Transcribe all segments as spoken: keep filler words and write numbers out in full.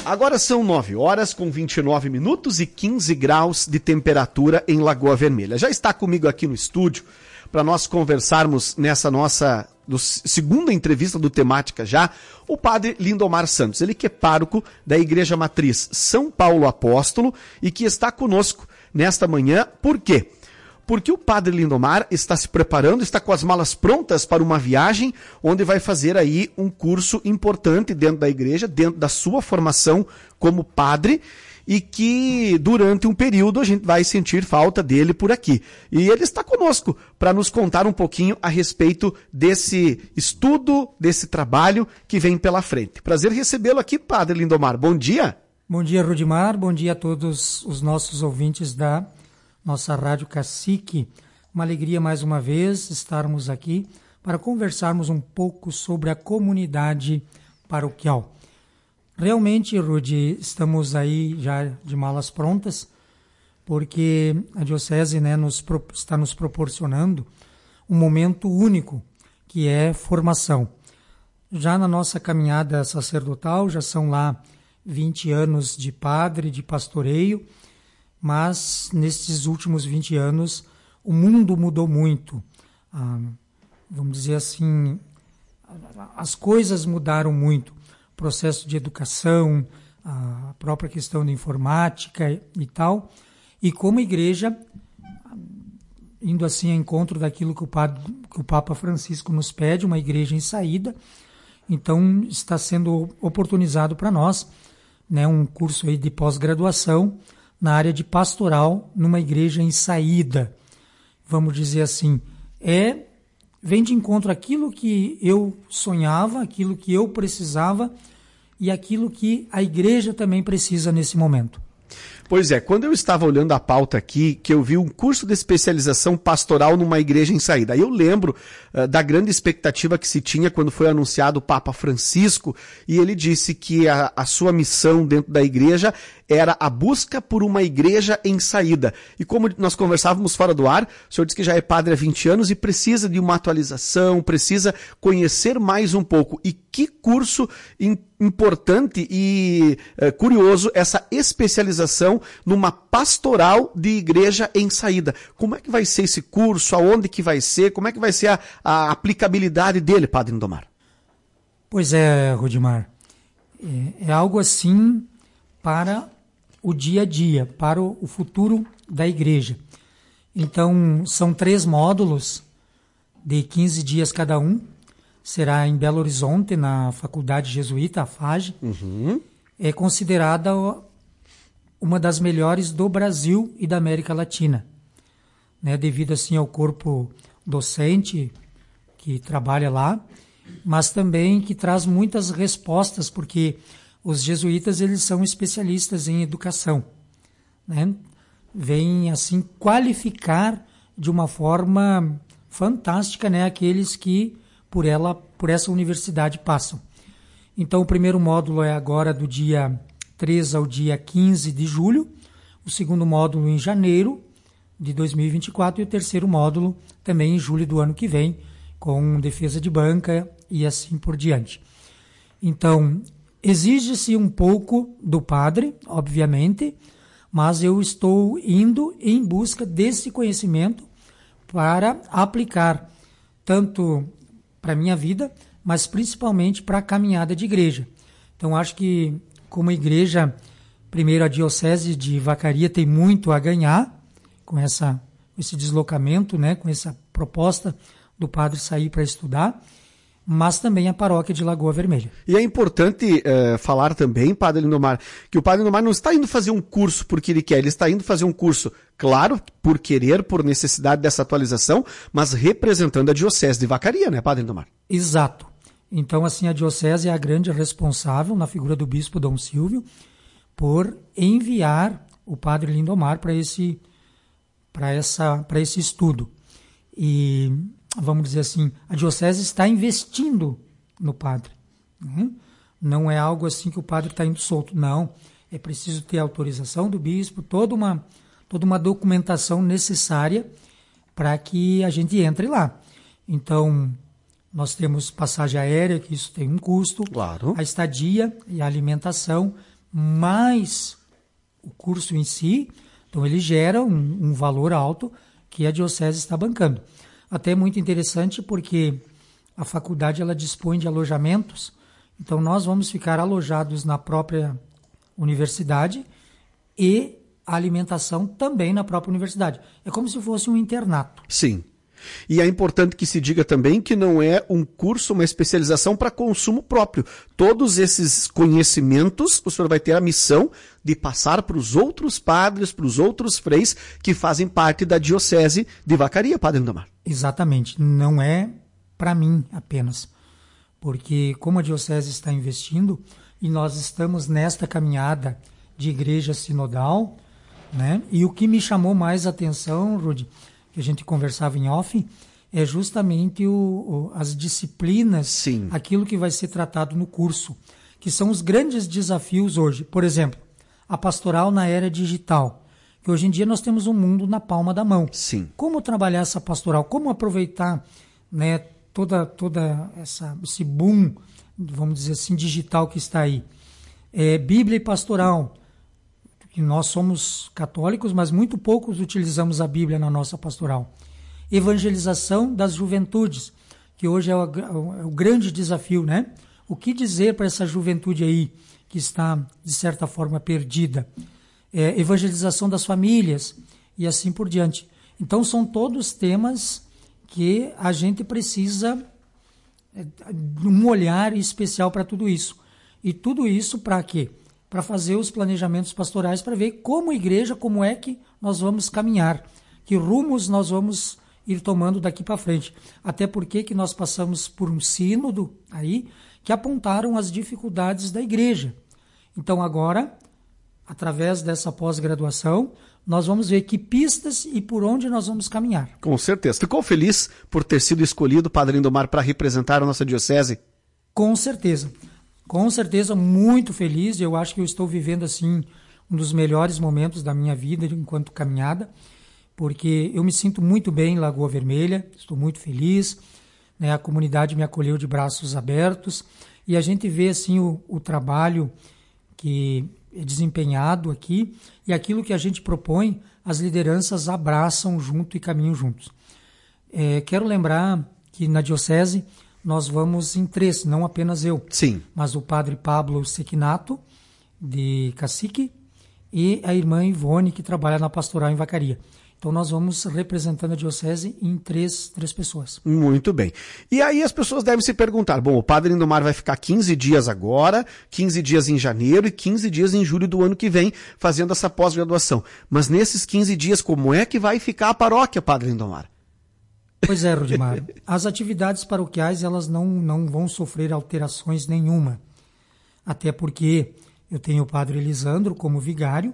Agora são nove horas com vinte e nove minutos e quinze graus de temperatura em Lagoa Vermelha. Já está comigo aqui no estúdio para nós conversarmos nessa nossa do, segunda entrevista do Temática já, o padre Lindomar Santos, ele que é pároco da Igreja Matriz São Paulo Apóstolo e que está conosco nesta manhã. Por quê? Porque o padre Lindomar está se preparando, está com as malas prontas para uma viagem onde vai fazer aí um curso importante dentro da igreja, dentro da sua formação como padre, e que durante um período a gente vai sentir falta dele por aqui. E ele está conosco para nos contar um pouquinho a respeito desse estudo, desse trabalho que vem pela frente. Prazer recebê-lo aqui, padre Lindomar. Bom dia. Bom dia, Rudimar. Bom dia a todos os nossos ouvintes da nossa Rádio Cacique. Uma alegria mais uma vez estarmos aqui para conversarmos um pouco sobre a comunidade paroquial. Realmente, Rudy, estamos aí já de malas prontas, porque a Diocese, né, nos, está nos proporcionando um momento único, que é formação. Já na nossa caminhada sacerdotal, já são lá vinte anos de padre, de pastoreio, mas nestes últimos vinte anos o mundo mudou muito. Ah, vamos dizer assim, as coisas mudaram muito. O processo de educação, a própria questão da informática e tal. E como igreja, indo assim ao encontro daquilo que o, padre, que o Papa Francisco nos pede, uma igreja em saída, então está sendo oportunizado para nós, né, um curso aí de pós-graduação na área de pastoral numa igreja em saída. Vamos dizer assim, é, vem de encontro aquilo que eu sonhava, aquilo que eu precisava e aquilo que a igreja também precisa nesse momento. Pois é, quando eu estava olhando a pauta aqui, que eu vi um curso de especialização pastoral numa igreja em saída, aí eu lembro uh, da grande expectativa que se tinha quando foi anunciado o Papa Francisco, e ele disse que a, a sua missão dentro da igreja era a busca por uma igreja em saída. E como nós conversávamos fora do ar, o senhor disse que já é padre há vinte anos e precisa de uma atualização, precisa conhecer mais um pouco. E que curso in, importante e uh, curioso essa especialização numa pastoral de igreja em saída. Como é que vai ser esse curso? Aonde que vai ser? Como é que vai ser a, a aplicabilidade dele, padre Lindomar? Pois é, Rudimar. É, é algo assim para o dia a dia, para o, o futuro da igreja. Então, são três módulos de quinze dias cada um. Será em Belo Horizonte, na Faculdade Jesuíta, a F A G. Uhum. É considerada uma das melhores do Brasil e da América Latina, né, devido assim ao corpo docente que trabalha lá, mas também que traz muitas respostas, porque os jesuítas eles são especialistas em educação, né? Vêm assim qualificar de uma forma fantástica, né, aqueles que por ela, por essa universidade passam. Então o primeiro módulo é agora do dia três ao dia quinze de julho, o segundo módulo em janeiro de dois mil e vinte e quatro e o terceiro módulo também em julho do ano que vem, com defesa de banca e assim por diante. Então, exige-se um pouco do padre, obviamente, mas eu estou indo em busca desse conhecimento para aplicar tanto para a minha vida, mas principalmente para a caminhada de igreja. Então, acho que como igreja, primeiro a Diocese de Vacaria tem muito a ganhar com essa, esse deslocamento, né, com essa proposta do padre sair para estudar, mas também a paróquia de Lagoa Vermelha. E é importante uh, falar também, padre Lindomar, que o padre Lindomar não está indo fazer um curso porque ele quer, ele está indo fazer um curso, claro, por querer, por necessidade dessa atualização, mas representando a Diocese de Vacaria, né, padre Lindomar? Exato. Então, assim, a Diocese é a grande responsável, na figura do bispo Dom Silvio, por enviar o padre Lindomar para esse, para essa, para esse estudo. E, vamos dizer assim, a Diocese está investindo no padre. Né? Não é algo assim que o padre está indo solto, não. É preciso ter autorização do bispo, toda uma, toda uma documentação necessária para que a gente entre lá. Então, nós temos passagem aérea, que isso tem um custo, claro. A estadia e a alimentação, mais o curso em si, então ele gera um, um valor alto que a diocese está bancando. Até é muito interessante porque a faculdade ela dispõe de alojamentos, então nós vamos ficar alojados na própria universidade e a alimentação também na própria universidade. É como se fosse um internato. Sim. E é importante que se diga também que não é um curso, uma especialização para consumo próprio. Todos esses conhecimentos, o senhor vai ter a missão de passar para os outros padres, para os outros freis que fazem parte da diocese de Vacaria, Padre Lindomar. Exatamente. Não é para mim apenas. Porque como a diocese está investindo e nós estamos nesta caminhada de igreja sinodal, né? E o que me chamou mais a atenção, Rudy, que a gente conversava em off, é justamente o, o, as disciplinas, Sim. aquilo que vai ser tratado no curso, que são os grandes desafios hoje. Por exemplo, a pastoral na era digital, que hoje em dia nós temos um mundo na palma da mão. Sim. Como trabalhar essa pastoral? Como aproveitar, né, toda, toda essa, esse boom, vamos dizer assim, digital que está aí? É, Bíblia e pastoral. Que nós somos católicos, mas muito poucos utilizamos a Bíblia na nossa pastoral. Evangelização das juventudes, que hoje é o, é o grande desafio, né? O que dizer para essa juventude aí que está, de certa forma, perdida? É, evangelização das famílias e assim por diante. Então, são todos temas que a gente precisa é, de um olhar especial para tudo isso. E tudo isso para quê? Para fazer os planejamentos pastorais, para ver como igreja, como é que nós vamos caminhar, que rumos nós vamos ir tomando daqui para frente. Até porque que nós passamos por um sínodo aí que apontaram as dificuldades da igreja. Então agora, através dessa pós-graduação, nós vamos ver que pistas e por onde nós vamos caminhar. Com certeza. Ficou feliz por ter sido escolhido, Padre Lindomar, para representar a nossa diocese? Com certeza. Com certeza, muito feliz. Eu acho que eu estou vivendo assim um dos melhores momentos da minha vida enquanto caminhada, porque eu me sinto muito bem em Lagoa Vermelha, estou muito feliz, né? A comunidade me acolheu de braços abertos e a gente vê assim o, o trabalho que é desempenhado aqui e aquilo que a gente propõe, as lideranças abraçam junto e caminham juntos. É, quero lembrar que na diocese nós vamos em três, não apenas eu. Sim. Mas o padre Pablo Sequinato, de Cacique, e a irmã Ivone, que trabalha na pastoral em Vacaria. Então nós vamos representando a diocese em três, três pessoas. Muito bem. E aí as pessoas devem se perguntar, bom, o Padre Lindomar vai ficar quinze dias agora, quinze dias em janeiro e quinze dias em julho do ano que vem, fazendo essa pós-graduação. Mas nesses quinze dias, como é que vai ficar a paróquia, Padre Lindomar? Pois é, Rudimar. As atividades paroquiais elas não, não vão sofrer alterações nenhuma. Até porque eu tenho o Padre Elisandro como vigário.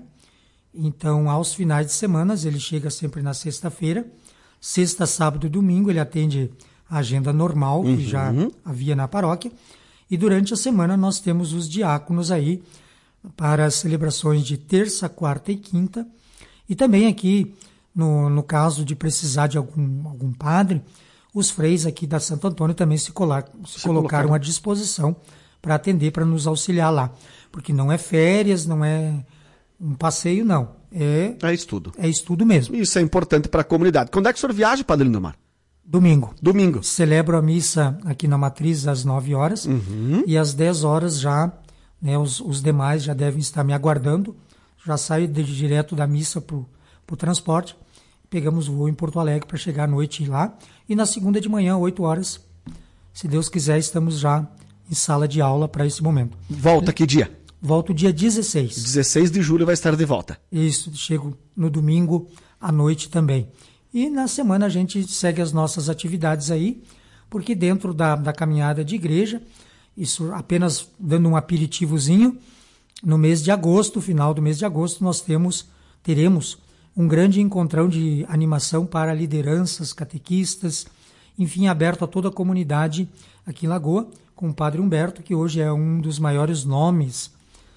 Então, aos finais de semana, ele chega sempre na sexta-feira. Sexta, sábado e domingo ele atende a agenda normal que uhum. já havia na paróquia. E durante a semana nós temos os diáconos aí para as celebrações de terça, quarta e quinta. E também aqui... No, no caso de precisar de algum, algum padre, os freis aqui da Santo Antônio também se, colar, se, se colocaram à disposição para atender, para nos auxiliar lá. Porque não é férias, não é um passeio, não. É, é estudo. É estudo mesmo. Isso é importante para a comunidade. Quando é que o senhor viaja, Padre Lindomar? Domingo. Domingo. Celebro a missa aqui na Matriz às nove horas uhum. e às dez horas já, né, os, os demais já devem estar me aguardando. Já saio de, direto da missa para o transporte. Pegamos o voo em Porto Alegre para chegar à noite lá. E na segunda de manhã, oito horas, se Deus quiser, estamos já em sala de aula para esse momento. Volta que dia? Volto dia dezesseis. dezesseis de julho vai estar de volta. Isso, chego no domingo à noite também. E na semana a gente segue as nossas atividades aí, porque dentro da, da caminhada de igreja, isso apenas dando um aperitivozinho, no mês de agosto, final do mês de agosto, nós temos, teremos um grande encontrão de animação para lideranças, catequistas, enfim, aberto a toda a comunidade aqui em Lagoa, com o Padre Humberto, que hoje é um dos maiores nomes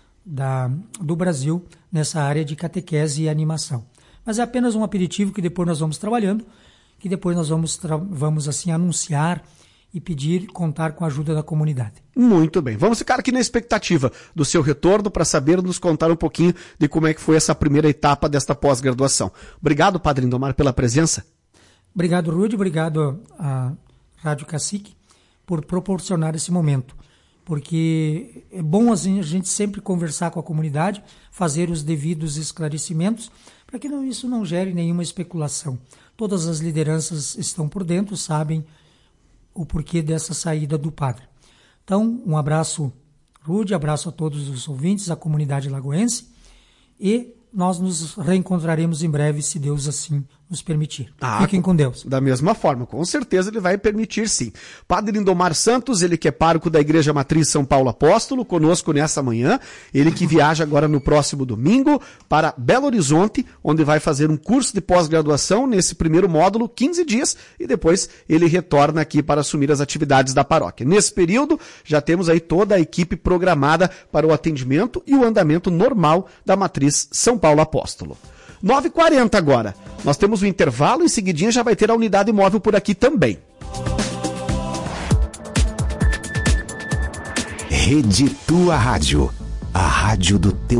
da, do Brasil nessa área de catequese e animação. Mas é apenas um aperitivo que depois nós vamos trabalhando, que depois nós vamos, tra- vamos assim, anunciar e pedir contar com a ajuda da comunidade. Muito bem. Vamos ficar aqui na expectativa do seu retorno para saber nos contar um pouquinho de como é que foi essa primeira etapa desta pós-graduação. Obrigado, Padre Lindomar, pela presença. Obrigado, Rude. Obrigado à Rádio Cacique por proporcionar esse momento. Porque é bom a gente sempre conversar com a comunidade, fazer os devidos esclarecimentos, para que não, isso não gere nenhuma especulação. Todas as lideranças estão por dentro, sabem o porquê dessa saída do padre. Então, um abraço, Rude, abraço a todos os ouvintes, a comunidade lagoense, e nós nos reencontraremos em breve, se Deus assim nos permitir. Ah, Fiquem com Deus. Da mesma forma, com certeza ele vai permitir sim. Padre Lindomar Santos, ele que é pároco da Igreja Matriz São Paulo Apóstolo, conosco nessa manhã, ele que viaja agora no próximo domingo para Belo Horizonte, onde vai fazer um curso de pós-graduação nesse primeiro módulo, quinze dias, e depois ele retorna aqui para assumir as atividades da paróquia. Nesse período, já temos aí toda a equipe programada para o atendimento e o andamento normal da Matriz São Paulo Apóstolo. nove e quarenta agora. Nós temos o intervalo, em seguidinha já vai ter a unidade móvel por aqui também. Rede Tua Rádio, a rádio do teu